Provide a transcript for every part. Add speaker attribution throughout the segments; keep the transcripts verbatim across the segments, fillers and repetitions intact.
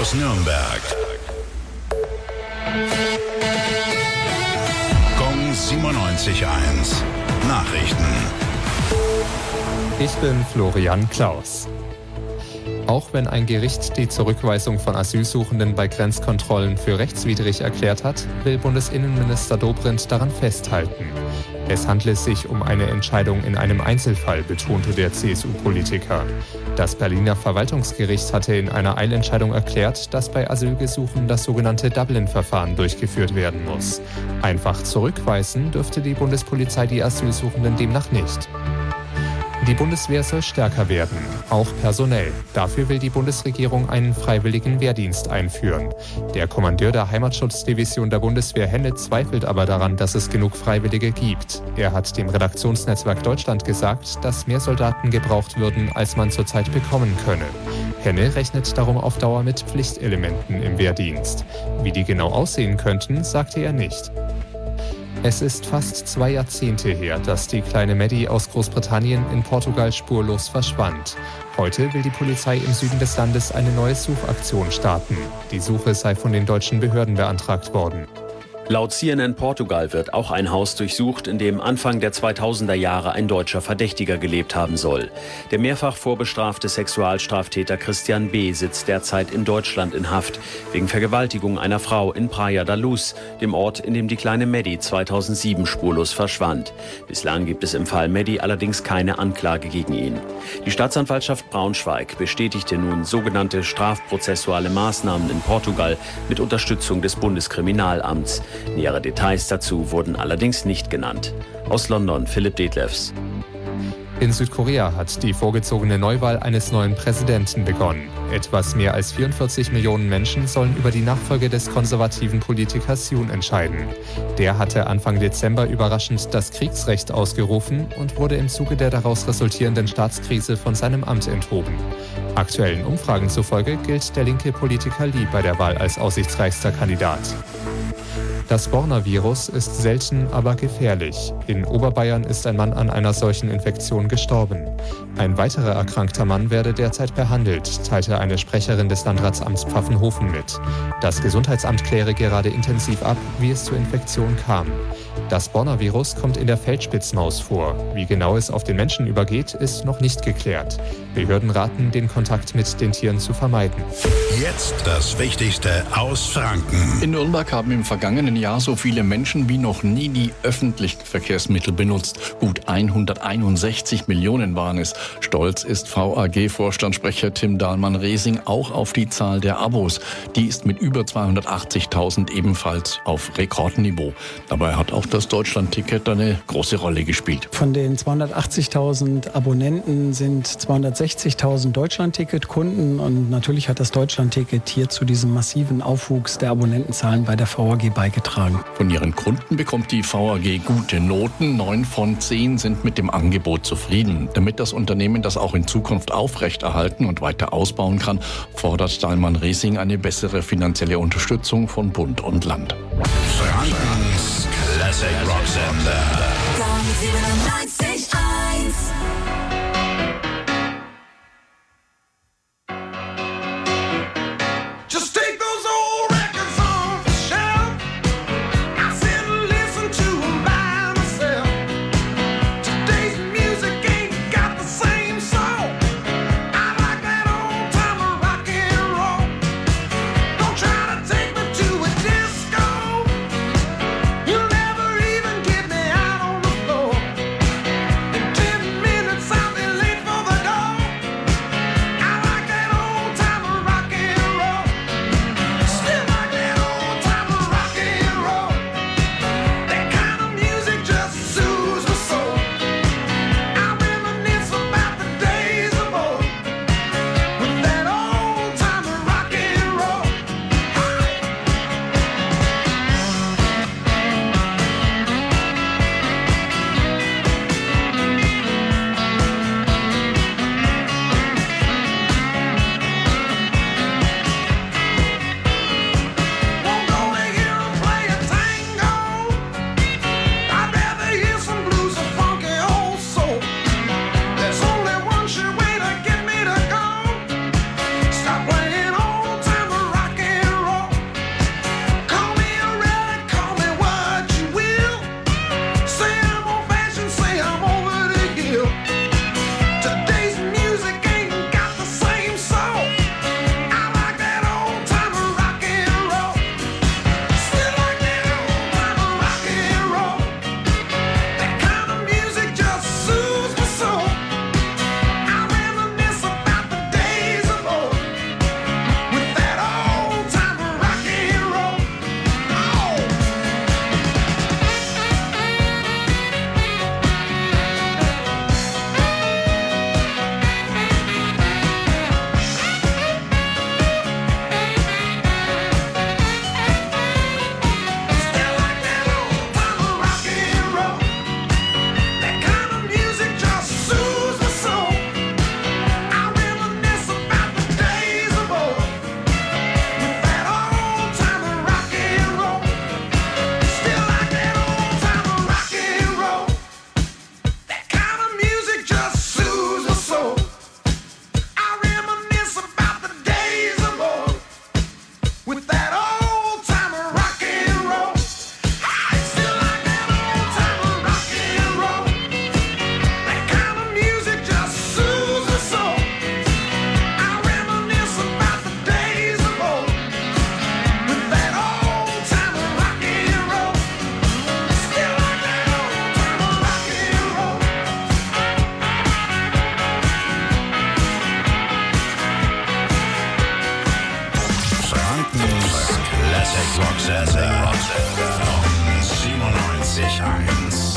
Speaker 1: aus Nürnberg. Gong siebenundneunzig Komma eins. Nachrichten.
Speaker 2: Ich bin Florian Klaus. Auch wenn ein Gericht die Zurückweisung von Asylsuchenden bei Grenzkontrollen für rechtswidrig erklärt hat, will Bundesinnenminister Dobrindt daran festhalten. Es handle sich um eine Entscheidung in einem Einzelfall, betonte der C S U-Politiker. Das Berliner Verwaltungsgericht hatte in einer Eilentscheidung erklärt, dass bei Asylgesuchen das sogenannte Dublin-Verfahren durchgeführt werden muss. Einfach zurückweisen dürfte die Bundespolizei die Asylsuchenden demnach nicht. Die Bundeswehr soll stärker werden, auch personell. Dafür will die Bundesregierung einen freiwilligen Wehrdienst einführen. Der Kommandeur der Heimatschutzdivision der Bundeswehr Henne zweifelt aber daran, dass es genug Freiwillige gibt. Er hat dem Redaktionsnetzwerk Deutschland gesagt, dass mehr Soldaten gebraucht würden, als man zurzeit bekommen könne. Henne rechnet darum auf Dauer mit Pflichtelementen im Wehrdienst. Wie die genau aussehen könnten, sagte er nicht. Es ist fast zwei Jahrzehnte her, dass die kleine Maddie aus Großbritannien in Portugal spurlos verschwand. Heute will die Polizei im Süden des Landes eine neue Suchaktion starten. Die Suche sei von den deutschen Behörden beantragt worden.
Speaker 3: Laut C N N Portugal wird auch ein Haus durchsucht, in dem Anfang der zweitausender Jahre ein deutscher Verdächtiger gelebt haben soll. Der mehrfach vorbestrafte Sexualstraftäter Christian B. sitzt derzeit in Deutschland in Haft wegen Vergewaltigung einer Frau in Praia da Luz, dem Ort, in dem die kleine Maddie zweitausendsieben spurlos verschwand. Bislang gibt es im Fall Maddie allerdings keine Anklage gegen ihn. Die Staatsanwaltschaft Braunschweig bestätigte nun sogenannte strafprozessuale Maßnahmen in Portugal mit Unterstützung des Bundeskriminalamts. Nähere Details dazu wurden allerdings nicht genannt. Aus London Philipp Detlefs.
Speaker 2: In Südkorea hat die vorgezogene Neuwahl eines neuen Präsidenten begonnen. Etwas mehr als vierundvierzig Millionen Menschen sollen über die Nachfolge des konservativen Politikers Yoon entscheiden. Der hatte Anfang Dezember überraschend das Kriegsrecht ausgerufen und wurde im Zuge der daraus resultierenden Staatskrise von seinem Amt enthoben. Aktuellen Umfragen zufolge gilt der linke Politiker Lee bei der Wahl als aussichtsreichster Kandidat. Das Borna-Virus ist selten, aber gefährlich. In Oberbayern ist ein Mann an einer solchen Infektion gestorben. Ein weiterer erkrankter Mann werde derzeit behandelt, teilte eine Sprecherin des Landratsamts Pfaffenhofen mit. Das Gesundheitsamt kläre gerade intensiv ab, wie es zur Infektion kam. Das Borna-Virus kommt in der Feldspitzmaus vor. Wie genau es auf den Menschen übergeht, ist noch nicht geklärt. Behörden raten, den Kontakt mit den Tieren zu vermeiden.
Speaker 1: Jetzt das Wichtigste aus Franken.
Speaker 4: In Nürnberg haben im vergangenen Jahr so viele Menschen wie noch nie die öffentlichen Verkehrsmittel benutzt. Gut hunderteinundsechzig Millionen waren es. Stolz ist V A G-Vorstandssprecher Tim Dahlmann-Resing auch auf die Zahl der Abos. Die ist mit über zweihundertachtzigtausend ebenfalls auf Rekordniveau. Dabei hat auch das Deutschland-Ticket eine große Rolle gespielt.
Speaker 5: Von den zweihundertachtzigtausend Abonnenten sind zweihundertsechzigtausend Deutschland-Ticket-Kunden und natürlich hat das Deutschland-Ticket hier zu diesem massiven Aufwuchs der Abonnentenzahlen bei der V A G beigetragen.
Speaker 4: Von ihren Kunden bekommt die V A G gute Noten. Neun von zehn sind mit dem Angebot zufrieden. Damit das Unternehmen das auch in Zukunft aufrechterhalten und weiter ausbauen kann, fordert Dahlmann-Resing eine bessere finanzielle Unterstützung von Bund und Land.
Speaker 1: Frankens Classic Rocksender.
Speaker 6: Gong siebenundneunzig Komma eins.
Speaker 7: You'll never even get me out on the floor.
Speaker 1: Rocksender siebenundneunzig Komma eins.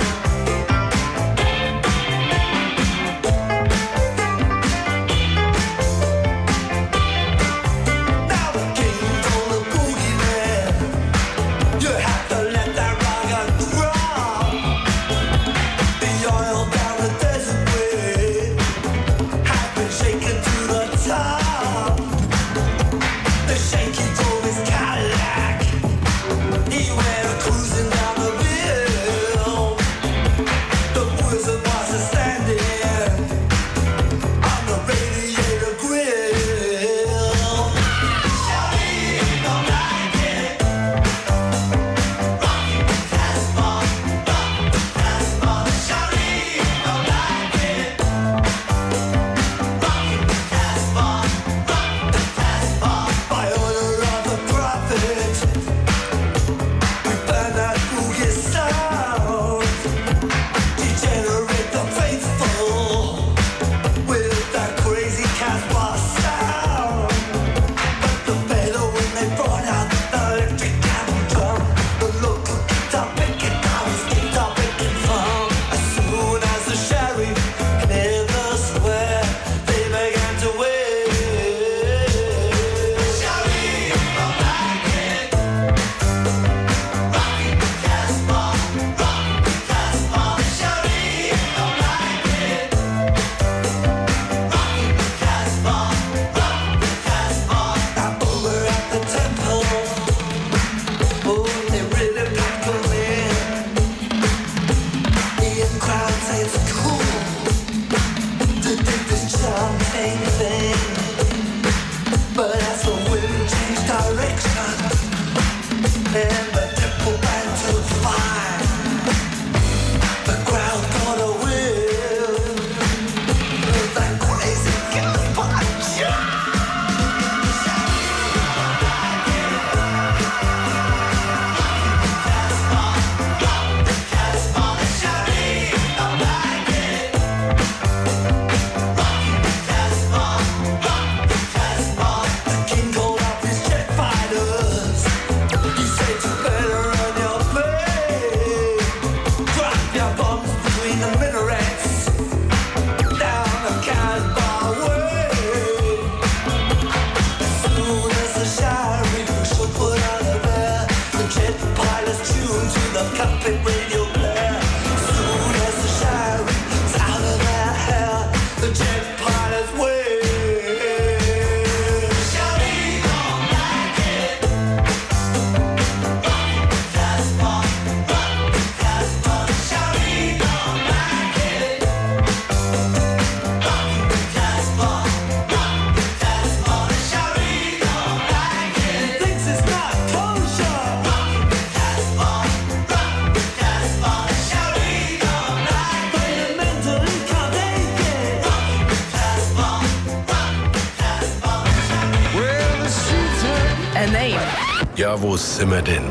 Speaker 7: Ja, wo sind wir denn?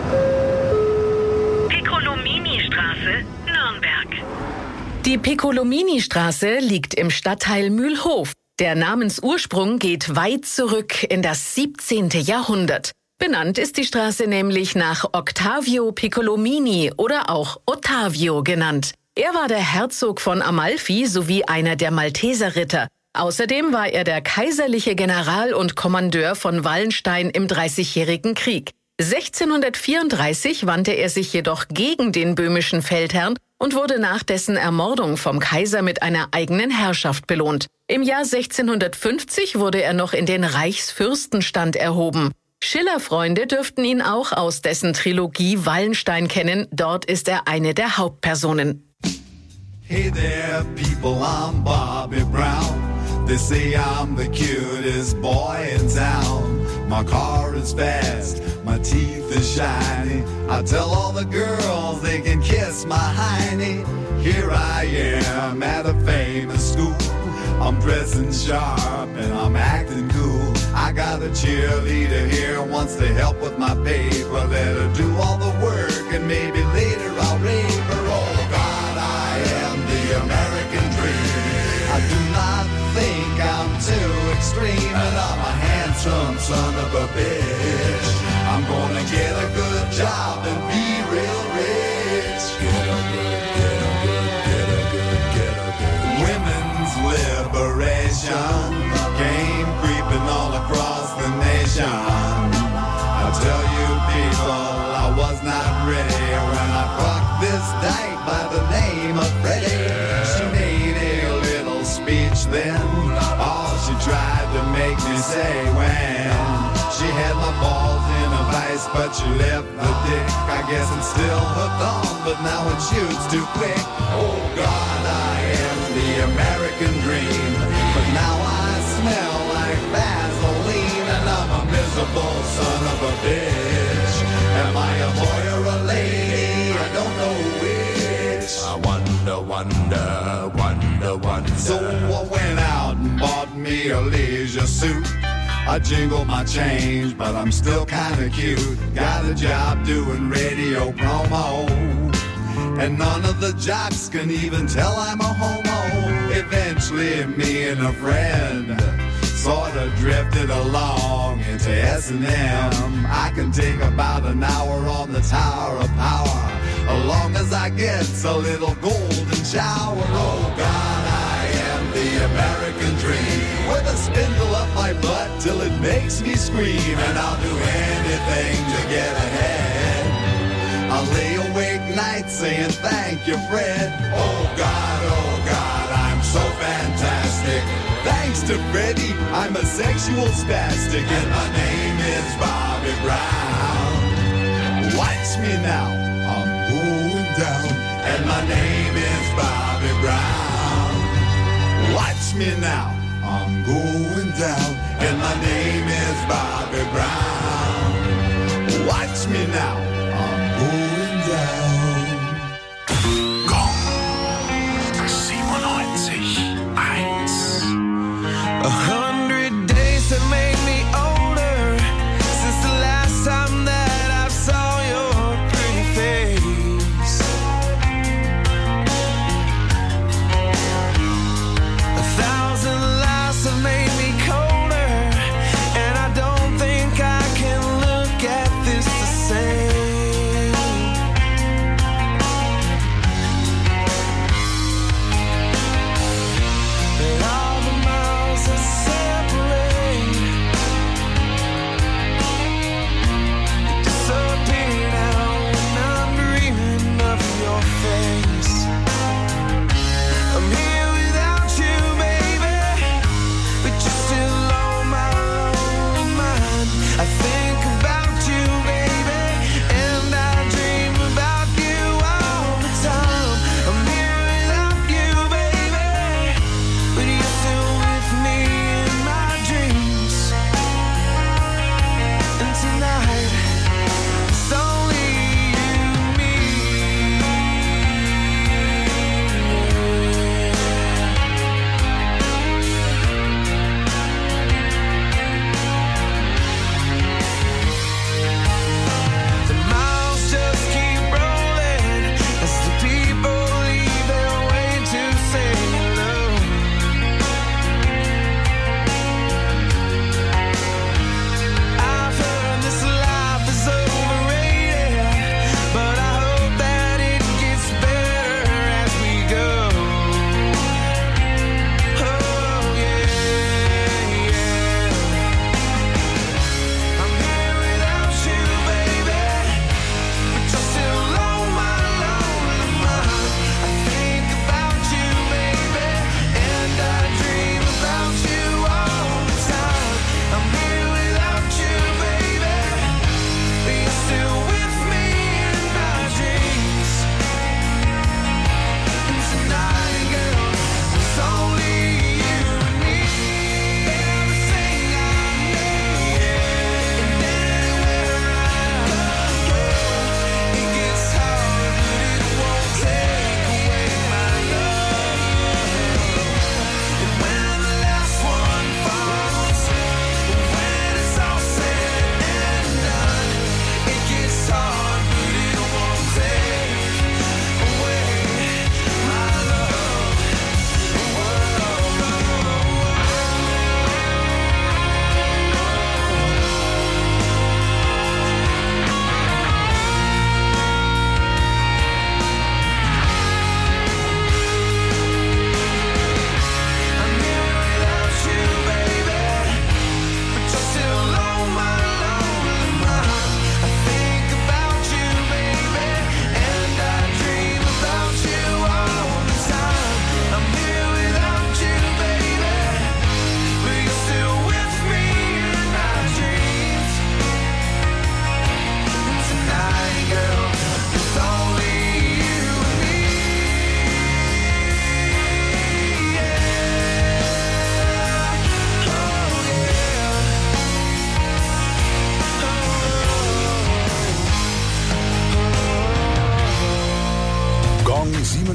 Speaker 8: Piccolomini-Straße, Nürnberg. Die Piccolomini-Straße liegt im Stadtteil Mühlhof. Der Namensursprung geht weit zurück in das siebzehnte Jahrhundert. Benannt ist die Straße nämlich nach Octavio Piccolomini oder auch Ottavio genannt. Er war der Herzog von Amalfi sowie einer der Malteserritter. Außerdem war er der kaiserliche General und Kommandeur von Wallenstein im Dreißigjährigen Krieg. sechzehnhundertvierunddreißig wandte er sich jedoch gegen den böhmischen Feldherrn und wurde nach dessen Ermordung vom Kaiser mit einer eigenen Herrschaft belohnt. Im Jahr sechzehnhundertfünfzig wurde er noch in den Reichsfürstenstand erhoben. Schiller-Freunde dürften ihn auch aus dessen Trilogie Wallenstein kennen. Dort ist er eine der Hauptpersonen.
Speaker 9: Hey there, people, I'm Bobby Brown. They say I'm the cutest boy in town. My car is fast, my teeth are shiny. I tell all the girls they can kiss my hiney. Here I am at a famous school. I'm dressing sharp and I'm acting cool. I got a cheerleader here, wants to help with my paper. Let her do all the work and maybe later I'll rape her. Oh God, I am the American dream. I do not think I'm too extreme, and I'm a handsome son of a bitch. I'm gonna job and be real rich. Get a good, get a good, get a good, get a good. Women's liberation came creeping all across the nation. I tell you people, I was not ready when I fucked this dyke by the name of Freddie. She made a little speech then, all she tried to make me say when she had my balls in a vice, but she left the dick. I guess it's still hooked on, but now it shoots too quick. Oh God, I am the American dream, but now I smell like Vaseline, and I'm a miserable son of a bitch. Am I a boy or a lady? I don't know which. I wonder, wonder, wonder, wonder. So I went out and bought me a leisure suit. I jingle my change, but I'm still kinda cute. Got a job doing radio promo, and none of the jocks can even tell I'm a homo. Eventually me and a friend sorta drifted along into S and M. I can take about an hour on the Tower of Power, as long as I get a little golden shower. Oh God, I am the American dream, with a spindle up my butt till it makes me scream, and I'll do anything to get ahead. I'll lay awake nights saying thank you, Fred. Oh God, oh God, I'm so fantastic. Thanks to Freddie, I'm a sexual spastic, and my name is Bobby Brown. Watch me now, I'm going down, and my name is Bobby Brown. Watch me now, I'm going down, and my name is Bobby Brown. Watch me now, I'm going down.
Speaker 1: Gong siebenundneunzig eins.
Speaker 10: A hundred days have made me older since the last time that I saw your pretty face. A thousand lives have made me colder, and I don't think I can look at this the same.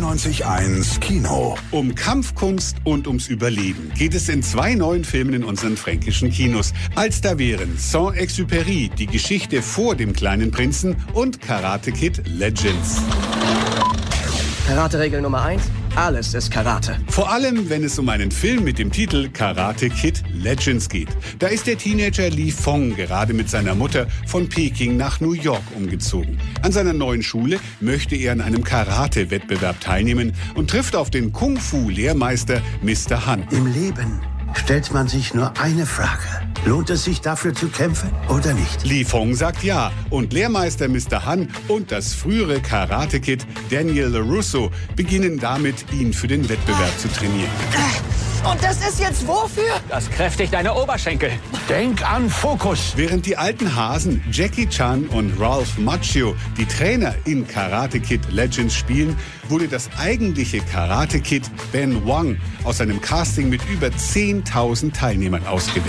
Speaker 1: neunzig Komma eins Kino.
Speaker 11: Um Kampfkunst und ums Überleben geht es in zwei neuen Filmen in unseren fränkischen Kinos. Als da wären Saint-Exupéry, die Geschichte vor dem kleinen Prinzen, und Karate Kid Legends.
Speaker 12: Karate-Regel Nummer eins. Alles ist Karate.
Speaker 11: Vor allem, wenn es um einen Film mit dem Titel Karate Kid Legends geht. Da ist der Teenager Li Fong gerade mit seiner Mutter von Peking nach New York umgezogen. An seiner neuen Schule möchte er an einem Karate-Wettbewerb teilnehmen und trifft auf den Kung-Fu-Lehrmeister Mister Han.
Speaker 13: Im Leben stellt man sich nur eine Frage. Lohnt es sich dafür zu kämpfen oder nicht?
Speaker 11: Li Fong sagt ja und Lehrmeister Mister Han und das frühere Karate-Kid Daniel LaRusso beginnen damit, ihn für den Wettbewerb zu trainieren.
Speaker 14: Und das ist jetzt wofür?
Speaker 15: Das kräftigt deine Oberschenkel.
Speaker 13: Denk an Fokus.
Speaker 11: Während die alten Hasen Jackie Chan und Ralph Macchio die Trainer in Karate Kid Legends spielen, wurde das eigentliche Karate Kid Ben Wang aus einem Casting mit über zehntausend Teilnehmern ausgewählt.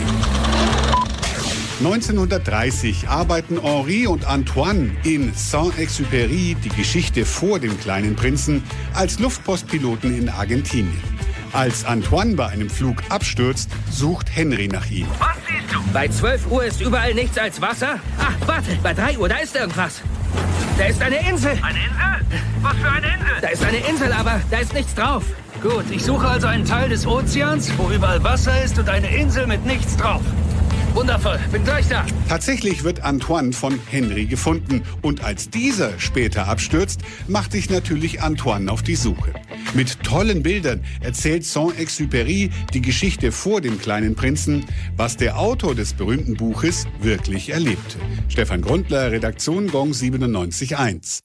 Speaker 11: neunzehnhundertdreißig arbeiten Henri und Antoine in Saint-Exupéry, die Geschichte vor dem kleinen Prinzen, als Luftpostpiloten in Argentinien. Als Antoine bei einem Flug abstürzt, sucht Henry nach ihm.
Speaker 15: Was siehst du? Bei zwölf Uhr ist überall nichts als Wasser. Ach, warte, bei drei Uhr, da ist irgendwas. Da ist eine Insel. Eine Insel? Was für eine Insel? Da ist eine Insel, aber da ist nichts drauf. Gut, ich suche also einen Teil des Ozeans, wo überall Wasser ist und eine Insel mit nichts drauf. Wundervoll, bin gleich da.
Speaker 11: Tatsächlich wird Antoine von Henry gefunden. Und als dieser später abstürzt, macht sich natürlich Antoine auf die Suche. Mit tollen Bildern erzählt Saint-Exupéry die Geschichte vor dem kleinen Prinzen, was der Autor des berühmten Buches wirklich erlebte. Stefan Grundler, Redaktion Gong siebenundneunzig Komma eins.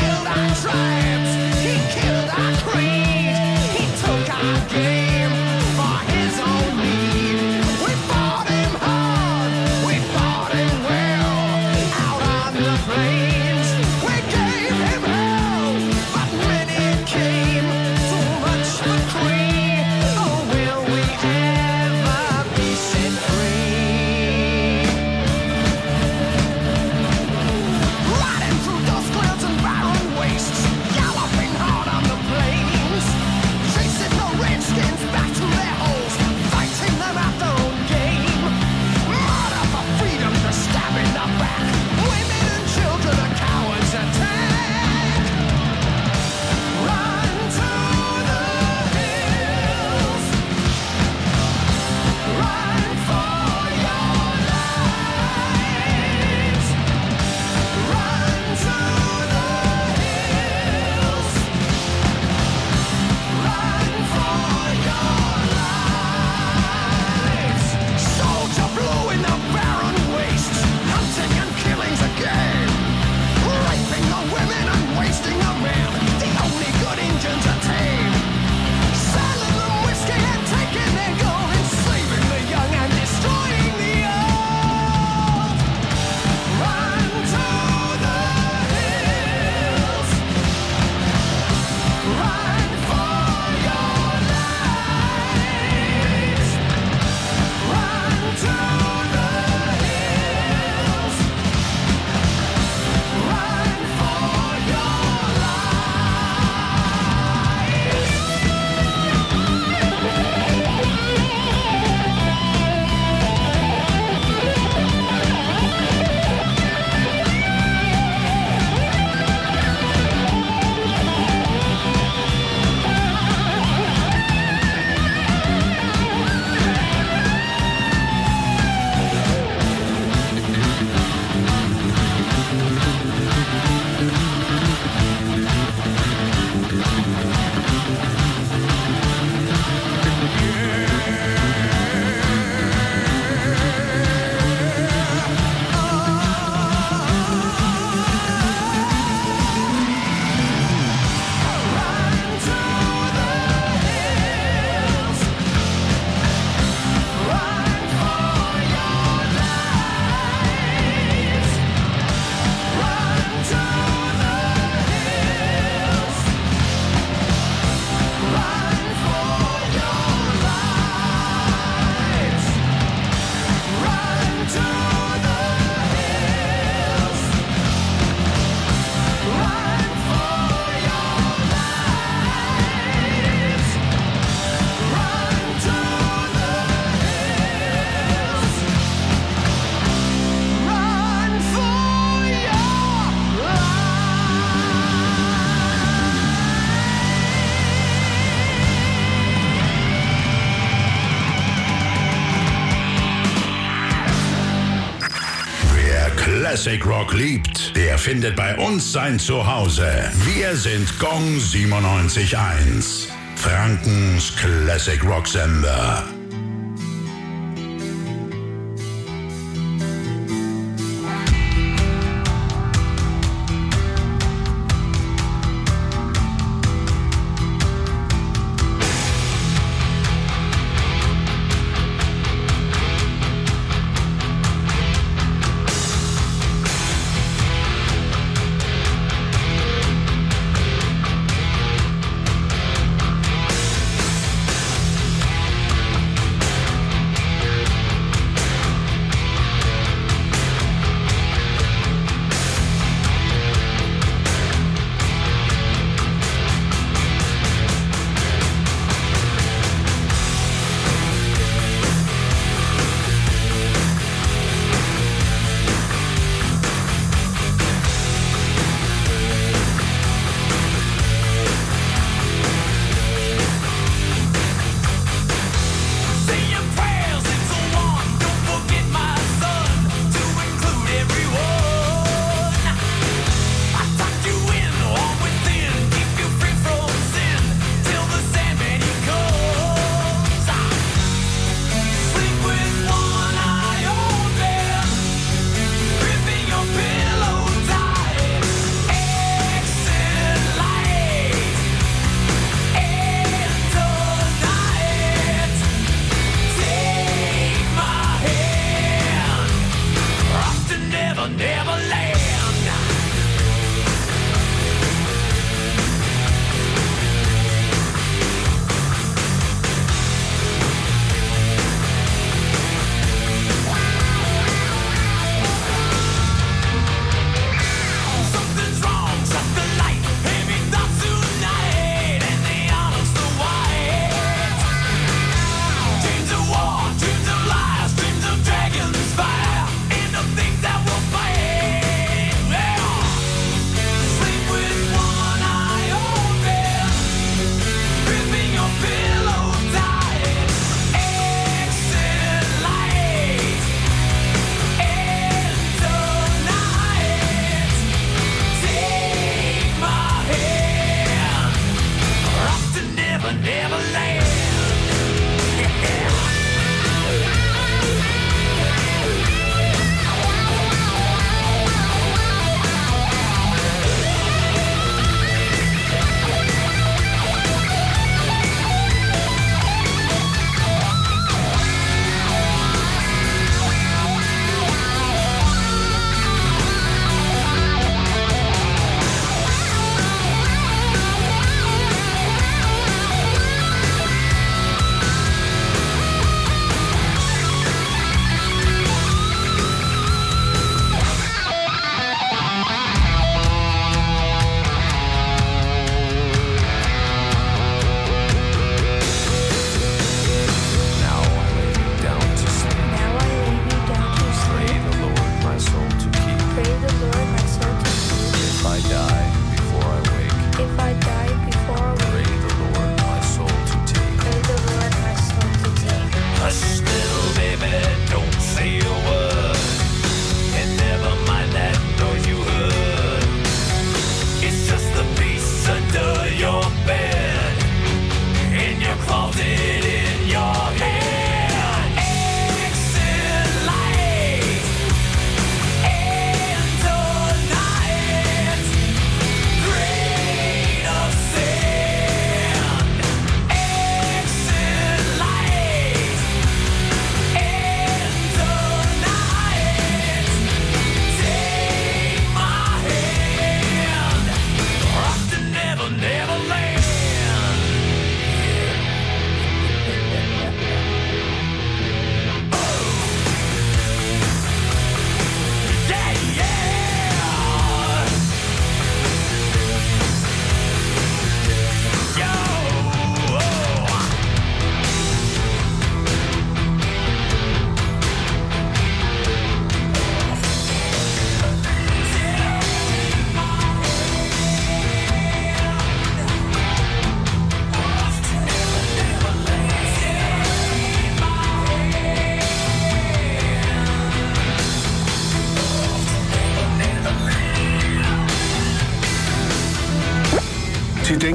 Speaker 10: He took our game.
Speaker 1: Classic Rock liebt, der findet bei uns sein Zuhause. Wir sind Gong siebenundneunzig Komma eins, Frankens Classic Rock Sender.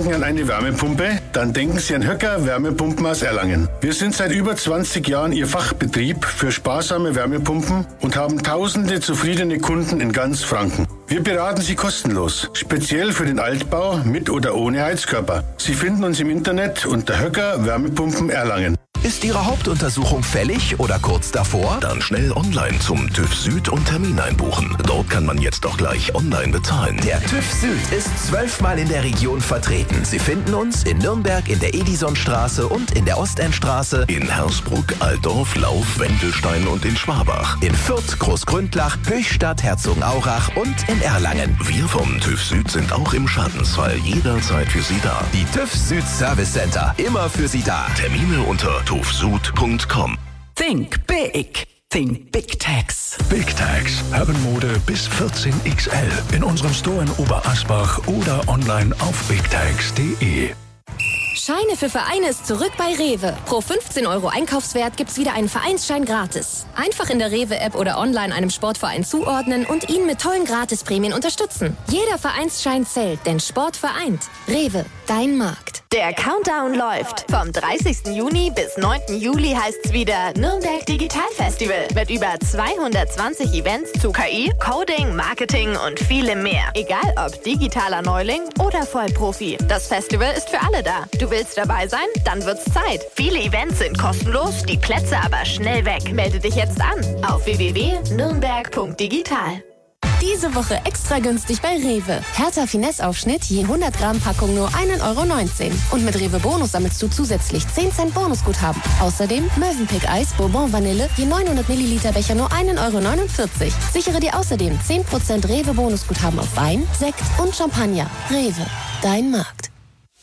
Speaker 7: denken an eine Wärmepumpe? Dann denken Sie an Höcker Wärmepumpen aus Erlangen. Wir sind seit über zwanzig Jahren Ihr Fachbetrieb für sparsame Wärmepumpen und haben tausende zufriedene Kunden in ganz Franken. Wir beraten Sie kostenlos, speziell für den Altbau mit oder ohne Heizkörper. Sie finden uns im Internet unter Höcker Wärmepumpen Erlangen.
Speaker 16: Ist Ihre Hauptuntersuchung fällig oder kurz davor? Dann schnell online zum TÜV Süd und Termin einbuchen. Dort kann man jetzt auch gleich online bezahlen. Der TÜV Süd ist zwölfmal in der Region vertreten. Sie finden uns in Nürnberg in der Edisonstraße und in der Ostendstraße, in Hersbruck, Altdorf, Lauf, Wendelstein und in Schwabach, in Fürth, Großgründlach, Höchstadt, Herzogenaurach und in Erlangen. Wir vom TÜV Süd sind auch im Schadensfall jederzeit für Sie da. Die TÜV Süd Service Center, immer für Sie da. Termine unter tufsud punkt com.
Speaker 17: Think big. Think Big Tax.
Speaker 18: Big Tax. Herrenmode bis vierzehn X L. In unserem Store in Oberasbach oder online auf big tax punkt de.
Speaker 19: Scheine für Vereine ist zurück bei Rewe. Pro fünfzehn Euro Einkaufswert gibt's wieder einen Vereinsschein gratis. Einfach in der Rewe-App oder online einem Sportverein zuordnen und ihn mit tollen Gratisprämien unterstützen. Jeder Vereinsschein zählt, denn Sport vereint. Rewe, dein Markt.
Speaker 20: Der Countdown läuft. Vom dreißigsten Juni bis neunten Juli heißt's wieder Nürnberg Digital Festival mit über zweihundertzwanzig Events zu K I, Coding, Marketing und vielem mehr. Egal ob digitaler Neuling oder Vollprofi. Das Festival ist für alle da. Du willst dabei sein? Dann wird's Zeit. Viele Events sind kostenlos, die Plätze aber schnell weg. Melde dich jetzt an auf w w w punkt nürnberg punkt digital.
Speaker 19: Diese Woche extra günstig bei Rewe. Hertha Finesse-Aufschnitt je hundert Gramm Packung nur ein Euro neunzehn. Und mit Rewe Bonus sammelst du zusätzlich zehn Cent Bonusguthaben. Außerdem Mövenpick Eis Bourbon Vanille je neunhundert Milliliter Becher nur ein Euro neunundvierzig. Sichere dir außerdem zehn Prozent Rewe Bonusguthaben auf Wein, Sekt und Champagner. Rewe, dein Markt.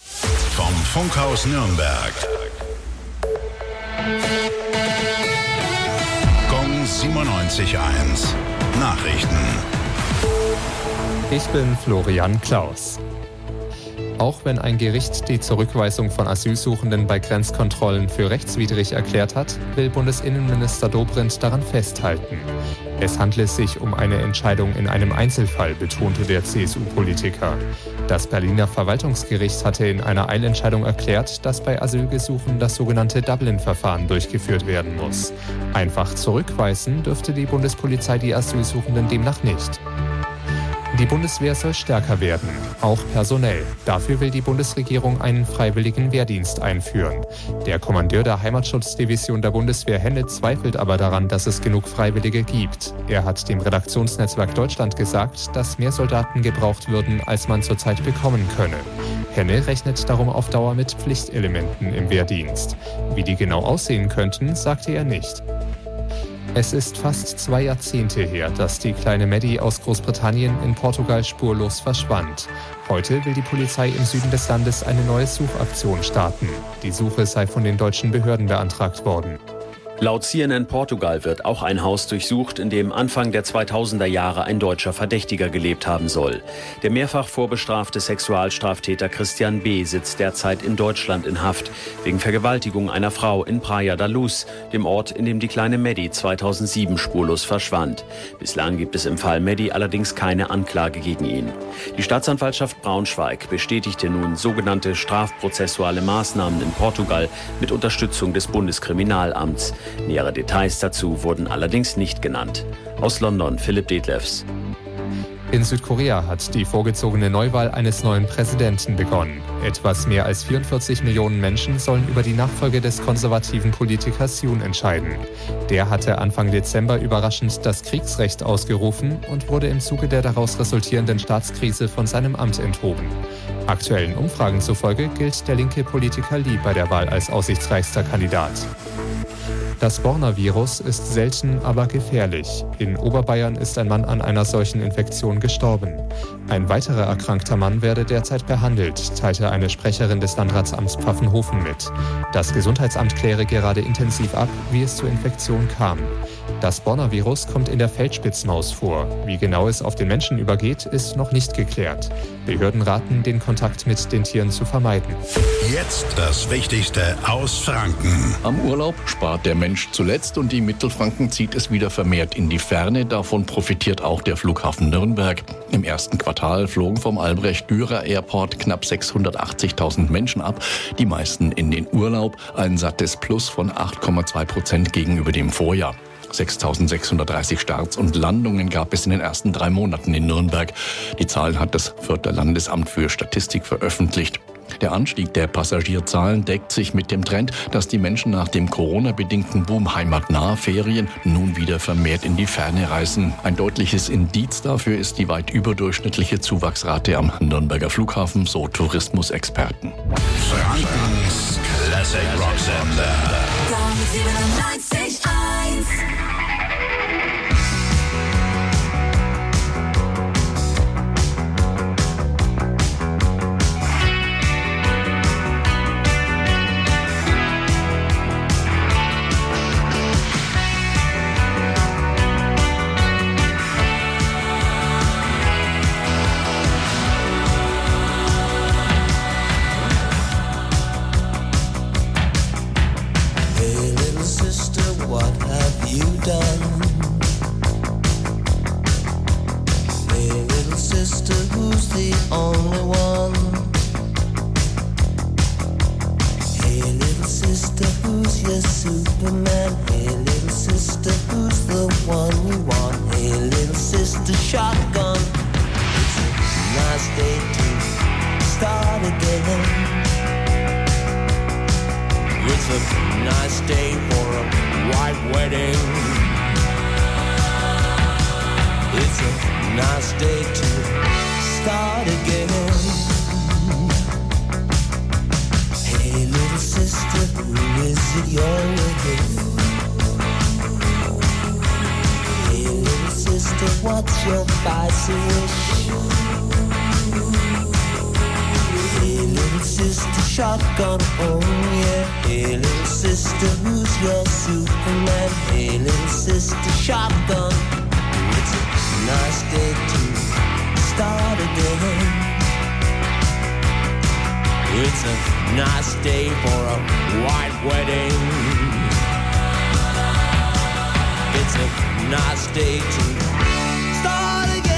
Speaker 1: Vom Funkhaus Nürnberg. Gong siebenundneunzig Komma eins. Nachrichten.
Speaker 2: Ich bin Florian Klaus. Auch wenn ein Gericht die Zurückweisung von Asylsuchenden bei Grenzkontrollen für rechtswidrig erklärt hat, will Bundesinnenminister Dobrindt daran festhalten. Es handle sich um eine Entscheidung in einem Einzelfall, betonte der C S U-Politiker. Das Berliner Verwaltungsgericht hatte in einer Eilentscheidung erklärt, dass bei Asylgesuchen das sogenannte Dublin-Verfahren durchgeführt werden muss. Einfach zurückweisen dürfte die Bundespolizei die Asylsuchenden demnach nicht. Die Bundeswehr soll stärker werden, auch personell. Dafür will die Bundesregierung einen freiwilligen Wehrdienst einführen. Der Kommandeur der Heimatschutzdivision der Bundeswehr Henne zweifelt aber daran, dass es genug Freiwillige gibt. Er hat dem Redaktionsnetzwerk Deutschland gesagt, dass mehr Soldaten gebraucht würden, als man zurzeit bekommen könne. Henne rechnet darum auf Dauer mit Pflichtelementen im Wehrdienst. Wie die genau aussehen könnten, sagte er nicht. Es ist fast zwei Jahrzehnte her, dass die kleine Maddie aus Großbritannien in Portugal spurlos verschwand. Heute will die Polizei im Süden des Landes eine neue Suchaktion starten. Die Suche sei von den deutschen Behörden beantragt worden.
Speaker 3: Laut C N N Portugal wird auch ein Haus durchsucht, in dem Anfang der zweitausender Jahre ein deutscher Verdächtiger gelebt haben soll. Der mehrfach vorbestrafte Sexualstraftäter Christian B. sitzt derzeit in Deutschland in Haft wegen Vergewaltigung einer Frau in Praia da Luz, dem Ort, in dem die kleine Maddie zweitausendsieben spurlos verschwand. Bislang gibt es im Fall Maddie allerdings keine Anklage gegen ihn. Die Staatsanwaltschaft Braunschweig bestätigte nun sogenannte strafprozessuale Maßnahmen in Portugal mit Unterstützung des Bundeskriminalamts. Nähere Details dazu wurden allerdings nicht genannt. Aus London, Philipp Detlefs.
Speaker 2: In Südkorea hat die vorgezogene Neuwahl eines neuen Präsidenten begonnen. Etwas mehr als vierundvierzig Millionen Menschen sollen über die Nachfolge des konservativen Politikers Yoon entscheiden. Der hatte Anfang Dezember überraschend das Kriegsrecht ausgerufen und wurde im Zuge der daraus resultierenden Staatskrise von seinem Amt enthoben. Aktuellen Umfragen zufolge gilt der linke Politiker Lee bei der Wahl als aussichtsreichster Kandidat. Das Borna-Virus ist selten, aber gefährlich. In Oberbayern ist ein Mann an einer solchen Infektion gestorben. Ein weiterer erkrankter Mann werde derzeit behandelt, teilte eine Sprecherin des Landratsamts Pfaffenhofen mit. Das Gesundheitsamt kläre gerade intensiv ab, wie es zur Infektion kam. Das Borna-Virus kommt in der Feldspitzmaus vor. Wie genau es auf den Menschen übergeht, ist noch nicht geklärt. Behörden raten, den Kontakt mit den Tieren zu vermeiden.
Speaker 1: Jetzt das Wichtigste aus Franken.
Speaker 4: Am Urlaub spart der Mensch zuletzt und die Mittelfranken zieht es wieder vermehrt in die Ferne. Davon profitiert auch der Flughafen Nürnberg. Im ersten Quartal Quartal flogen vom Albrecht-Dürer-Airport knapp sechshundertachtzigtausend Menschen ab, die meisten in den Urlaub, ein sattes Plus von acht Komma zwei Prozent gegenüber dem Vorjahr. sechstausendsechshundertdreißig Starts und Landungen gab es in den ersten drei Monaten in Nürnberg. Die Zahlen hat das Fürther Landesamt für Statistik veröffentlicht. Der Anstieg der Passagierzahlen deckt sich mit dem Trend, dass die Menschen nach dem Corona-bedingten Boom heimatnahe Ferien nun wieder vermehrt in die Ferne reisen. Ein deutliches Indiz dafür ist die weit überdurchschnittliche Zuwachsrate am Nürnberger Flughafen, so Tourismusexperten.
Speaker 1: Frankens Classic Rocksender.
Speaker 6: siebenundneunzig Komma eins.
Speaker 10: Shotgun, oh yeah. Hey little sister, who's your Superman? Hey little sister, shotgun. It's a nice day to start again. It's a nice day for a white wedding. It's a nice day to start again.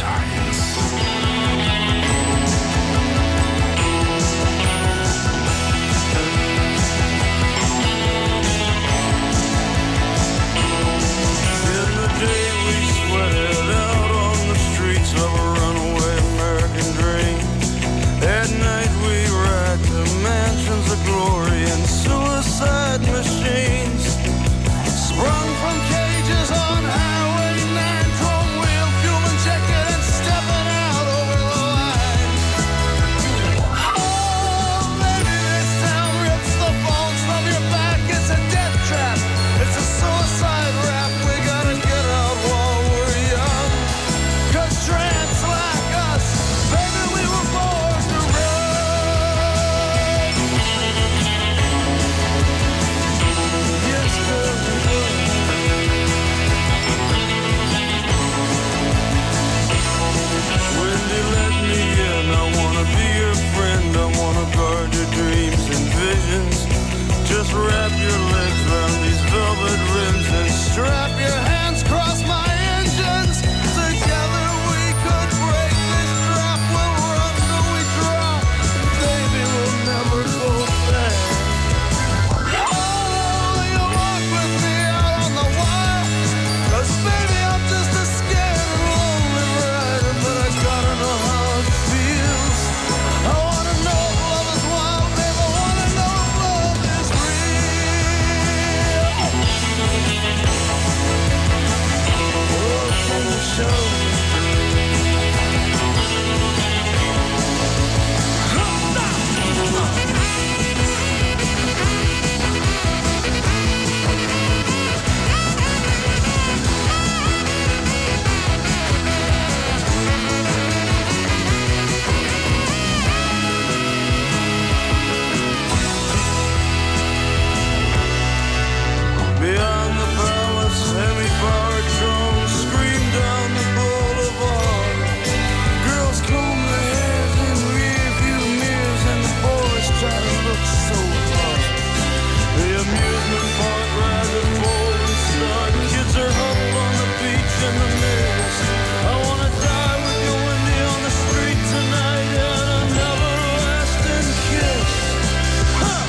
Speaker 1: siebenundneunzig Komma eins.
Speaker 9: just wrap your legs around these velvet rims and strap your hands across my engines. Together we could break this trap. We'll run till we drop. Baby, we'll never go back. Oh, you walk with me out on the wire. 'Cause baby, I'm just a scared and lonely rider. But I gotta know how it feels. I wanna know if love is wild, baby. I wanna know if love is real. Oh, can you show me? Beyond the palace, semi-powered drones scream down the boulevard. Girls comb their hairs in rearview mirrors, and the boys try to look so hard. The amusement park rides are full and start. Kids are huddled on the beach in the mist. I wanna die with you, Wendy, on the street tonight, and an everlasting kiss. Huh.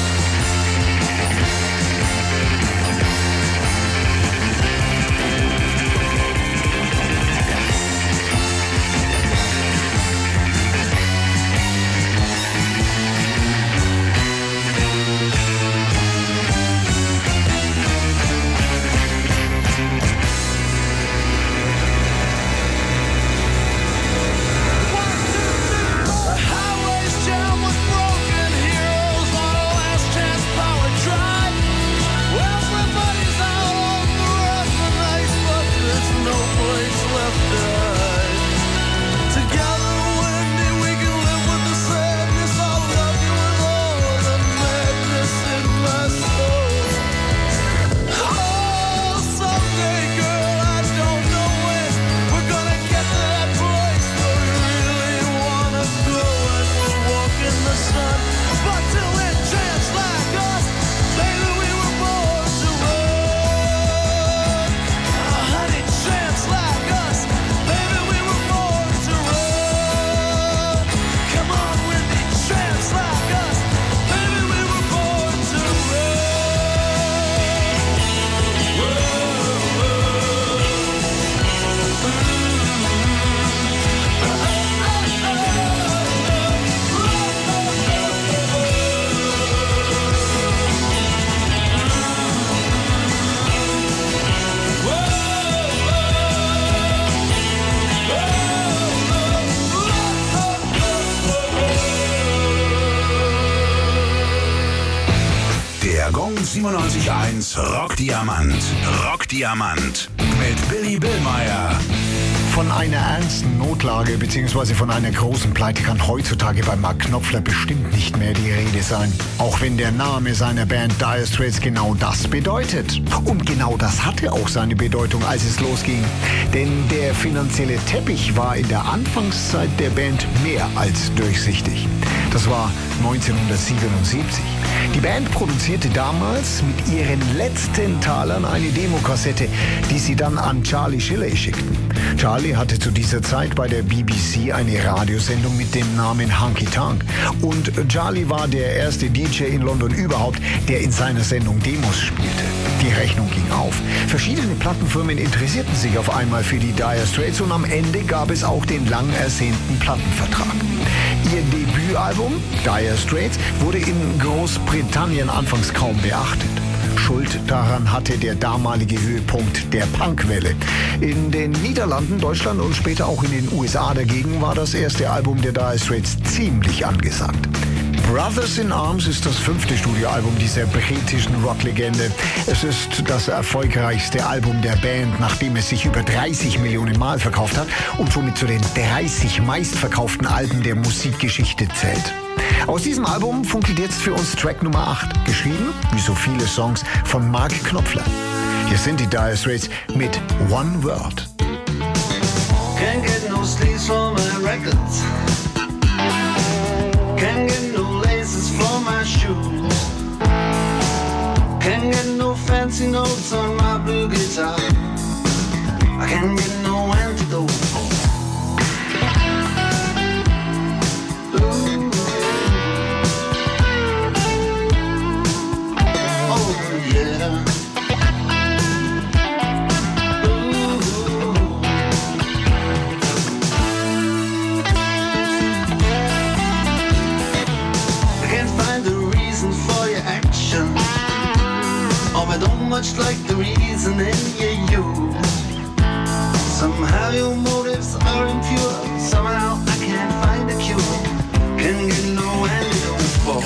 Speaker 9: The highway's jammed with broken heroes on a last chance power drive. Everybody's out on the run tonight, but there's no place left to hide. Together, Wendy, we can live with the sadness. I'll love you with all the madness in my soul. Oh, someday, girl, I don't know when we're gonna get to that place where we really wanna go and we'll walk in the sun. But till then, chance like us, baby, we were born to run. Oh, honey, chance like us, baby, we were born to run. Come on, Wendy, chance like us, baby, we were born to
Speaker 1: Der Gong siebenundneunzig Komma eins Rockdiamant. Rockdiamant. Mit Billy Billmeyer.
Speaker 21: Von einer ernsten Notlage bzw. von einer großen Pleite kann heutzutage bei Mark Knopfler bestimmt nicht mehr die Rede sein. Auch wenn der Name seiner Band Dire Straits genau das bedeutet. Und genau das hatte auch seine Bedeutung, als es losging. Denn der finanzielle Teppich war in der Anfangszeit der Band mehr als durchsichtig. Das war neunzehnhundertsiebenundsiebzig. Die Band produzierte damals mit ihren letzten Talern eine Demokassette, die sie dann an Charlie Shilley schickten. Charlie hatte zu dieser Zeit bei der B B C eine Radiosendung mit dem Namen Honky Tonk. Und Charlie war der erste D J in London überhaupt, der in seiner Sendung Demos spielte. Die Rechnung ging auf. Verschiedene Plattenfirmen interessierten sich auf einmal für die Dire Straits und am Ende gab es auch den lang ersehnten Plattenvertrag. Ihr Debütalbum, Dire Straits, wurde in Großbritannien anfangs kaum beachtet. Schuld daran hatte der damalige Höhepunkt der Punkwelle. In den Niederlanden, Deutschland und später auch in den U S A dagegen war das erste Album der Dire Straits ziemlich angesagt. Brothers in Arms ist das fünfte Studioalbum dieser britischen Rocklegende. Es ist das erfolgreichste Album der Band, nachdem es sich über dreißig Millionen Mal verkauft hat und somit zu den dreißig meistverkauften Alben der Musikgeschichte zählt. Aus diesem Album funkelt jetzt für uns Track Nummer acht, geschrieben, wie so viele Songs, von Mark Knopfler. Hier sind die Dire Straits mit One Word.
Speaker 9: Can't get no sleeves for my records. Can't get no laces for my shoes.
Speaker 5: Can't get no fancy notes on my blue guitar. I can't get no antidote. Ooh. Oh yeah. I don't much like the reasoning you use. Somehow your motives are impure. Somehow I can't find a cure. Can't get no antidote for.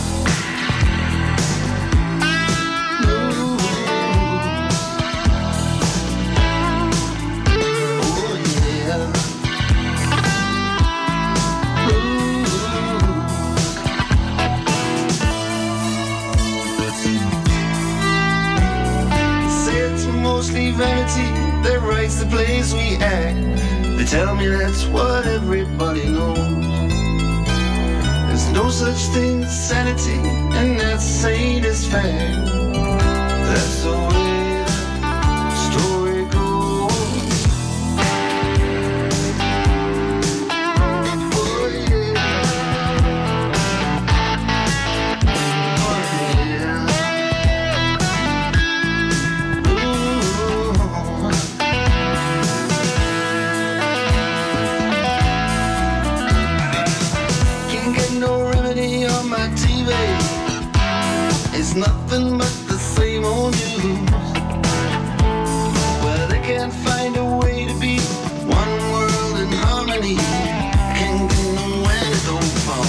Speaker 5: Mostly vanity that writes the plays we act. They tell me that's what everybody knows. There's no such thing as sanity, and that ain't as fact. That's the way the story goes. Oh yeah. Oh yeah. Nothing but the same old news. Well, they can't find a way to be one world in harmony. Can't get no antidote for.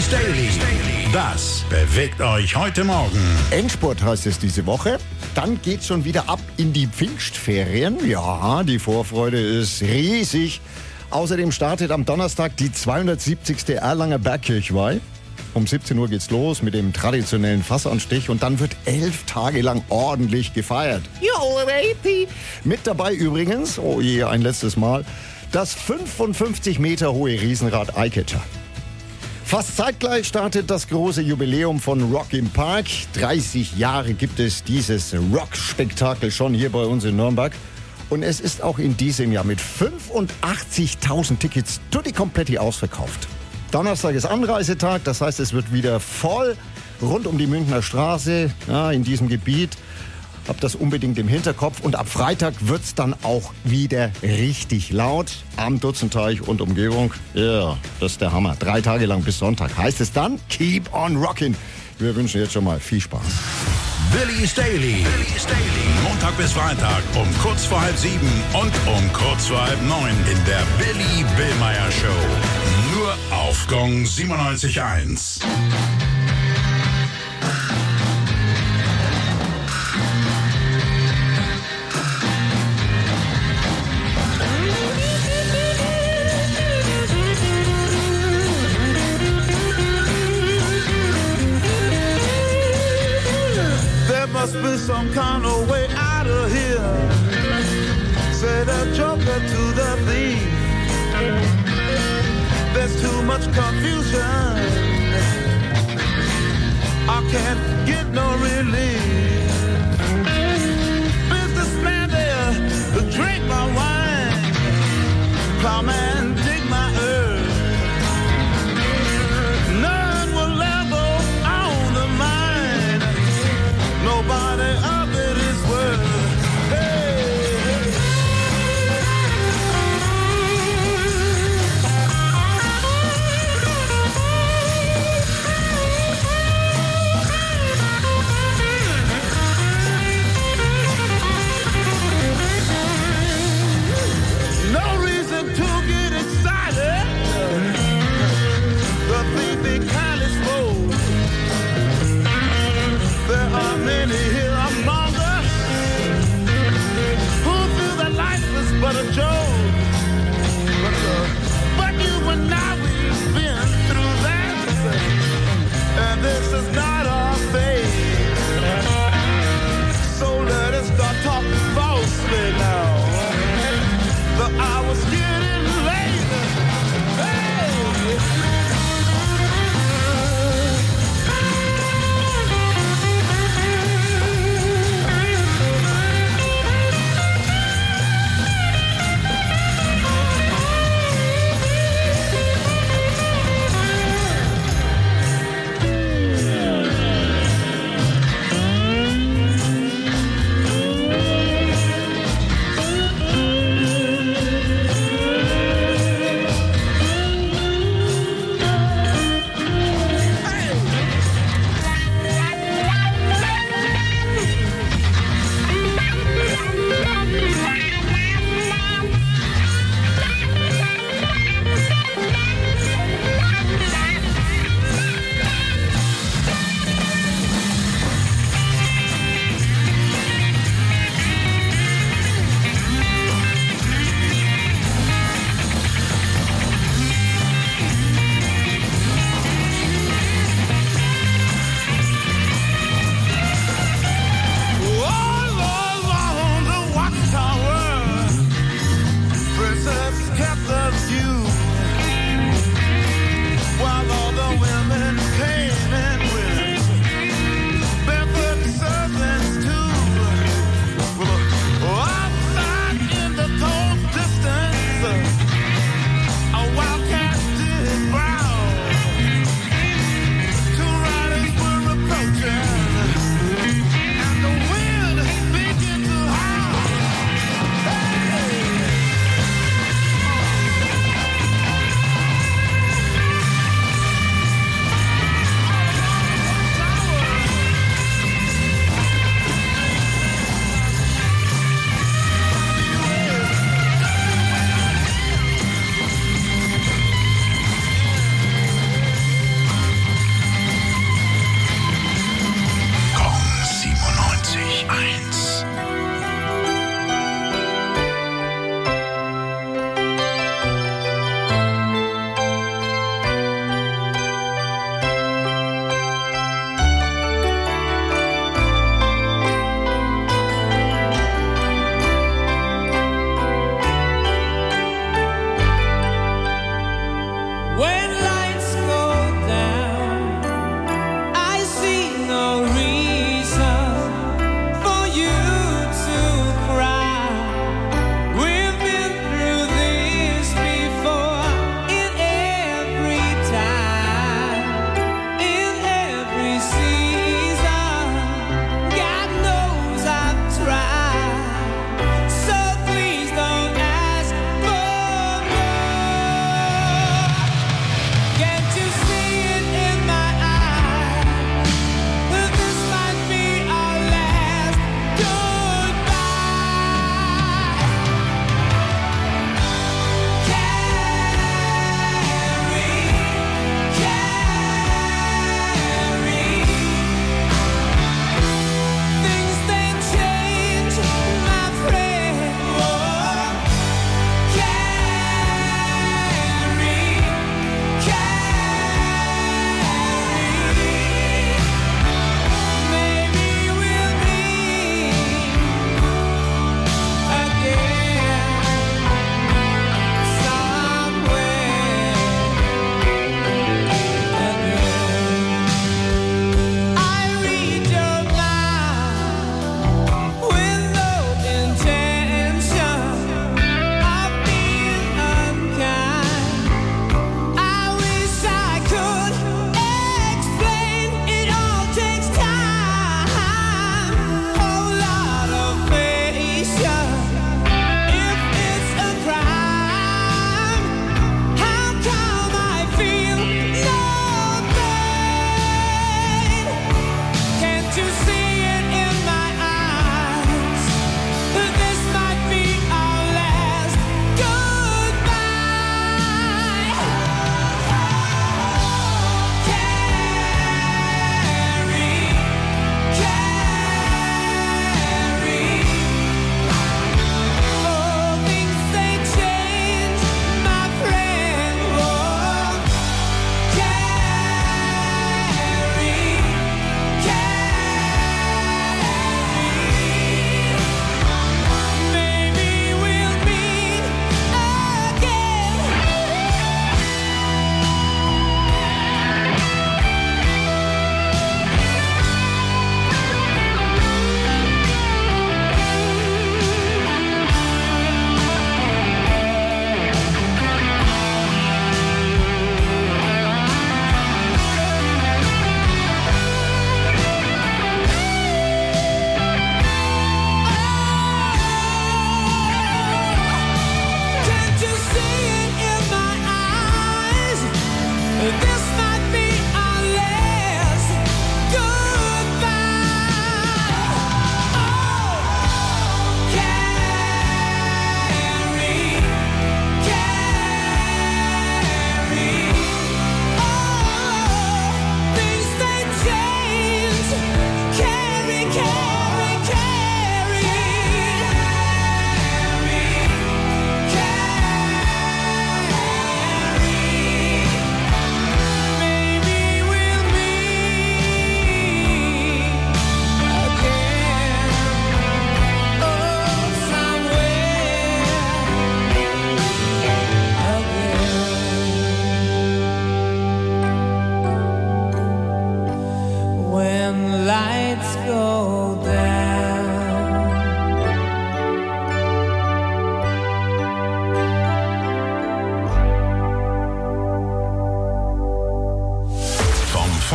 Speaker 1: Billy's Daily. Das bewegt euch heute Morgen.
Speaker 21: Endspurt heißt es diese Woche. Dann geht's schon wieder ab in die Pfingstferien. Ja, die Vorfreude ist riesig. Außerdem startet am Donnerstag die zweihundertsiebzigste Erlanger Bergkirchweih. Um siebzehn Uhr geht's los mit dem traditionellen Fassanstich und dann wird elf Tage lang ordentlich gefeiert. Jo, baby. Mit dabei übrigens, oh je, ein letztes Mal, das fünfundfünfzig Meter hohe Riesenrad Eyecatcher. Fast zeitgleich startet das große Jubiläum von Rock im Park. dreißig Jahre gibt es dieses Rock-Spektakel schon hier bei uns in Nürnberg. Und es ist auch in diesem Jahr mit fünfundachtzigtausend Tickets tutti kompletti ausverkauft. Donnerstag ist Anreisetag, das heißt, es wird wieder voll rund um die Münchner Straße, ja, in diesem Gebiet. Habt das unbedingt im Hinterkopf. Und ab Freitag wird's dann auch wieder richtig laut am Dutzenteich und Umgebung. Ja, yeah, das ist der Hammer. Drei Tage lang bis Sonntag. Heißt es dann, keep on rockin'. Wir wünschen jetzt schon mal viel Spaß.
Speaker 1: Billy's Daily. Billy's Daily. Montag bis Freitag um kurz vor halb sieben und um kurz vor halb neun in der Billy Billmeyer Show. Nur auf Gong siebenundneunzig Komma eins.
Speaker 9: Must be some kind of way out of here. Say the joker to the thief. There's too much confusion. I can't get no relief. Businessman there, drink my wine. Plowman, dig my earth. None will ever own the mine. Nobody of it is worth. Hey, hey.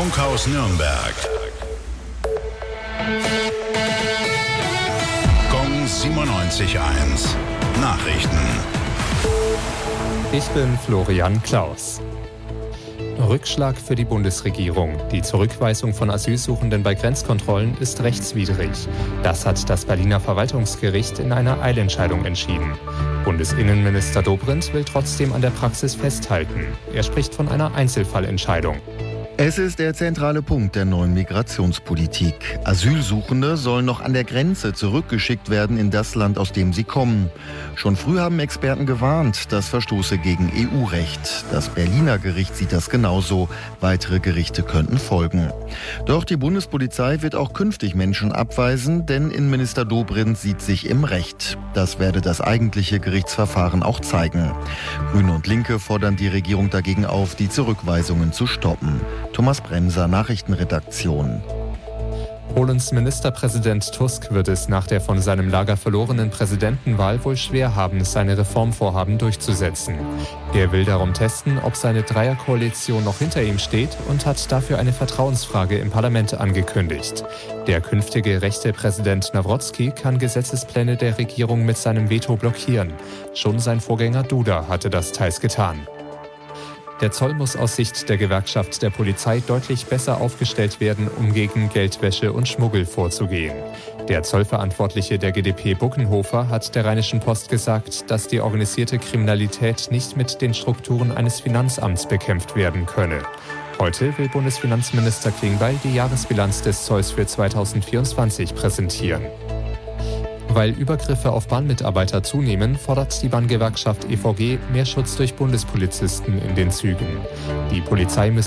Speaker 1: Funkhaus Nürnberg. Gong siebenundneunzig Komma eins. Nachrichten.
Speaker 2: Ich bin Florian Klaus. Rückschlag für die Bundesregierung. Die Zurückweisung von Asylsuchenden bei Grenzkontrollen ist rechtswidrig. Das hat das Berliner Verwaltungsgericht in einer Eilentscheidung entschieden. Bundesinnenminister Dobrindt will trotzdem an der Praxis festhalten. Er spricht von einer Einzelfallentscheidung.
Speaker 8: Es ist der zentrale Punkt der neuen Migrationspolitik. Asylsuchende sollen noch an der Grenze zurückgeschickt werden in das Land, aus dem sie kommen. Schon früh haben Experten gewarnt, das verstoße gegen E U-Recht. Das Berliner Gericht sieht das genauso. Weitere Gerichte könnten folgen. Doch die Bundespolizei wird auch künftig Menschen abweisen, denn Innenminister Dobrindt sieht sich im Recht. Das werde das eigentliche Gerichtsverfahren auch zeigen. Grüne und Linke fordern die Regierung dagegen auf, die Zurückweisungen zu stoppen. Thomas Bremser, Nachrichtenredaktion.
Speaker 2: Polens Ministerpräsident Tusk wird es nach der von seinem Lager verlorenen Präsidentenwahl wohl schwer haben, seine Reformvorhaben durchzusetzen. Er will darum testen, ob seine Dreierkoalition noch hinter ihm steht und hat dafür eine Vertrauensfrage im Parlament angekündigt. Der künftige rechte Präsident Nawrocki kann Gesetzespläne der Regierung mit seinem Veto blockieren. Schon sein Vorgänger Duda hatte das teils getan. Der Zoll muss aus Sicht der Gewerkschaft der Polizei deutlich besser aufgestellt werden, um gegen Geldwäsche und Schmuggel vorzugehen. Der Zollverantwortliche der G d P Buckenhofer hat der Rheinischen Post gesagt, dass die organisierte Kriminalität nicht mit den Strukturen eines Finanzamts bekämpft werden könne. Heute will Bundesfinanzminister Klingbeil die Jahresbilanz des Zolls für zweitausendvierundzwanzig präsentieren. Weil Übergriffe auf Bahnmitarbeiter zunehmen, fordert die Bahngewerkschaft E V G mehr Schutz durch Bundespolizisten in den Zügen. Die Polizei müsse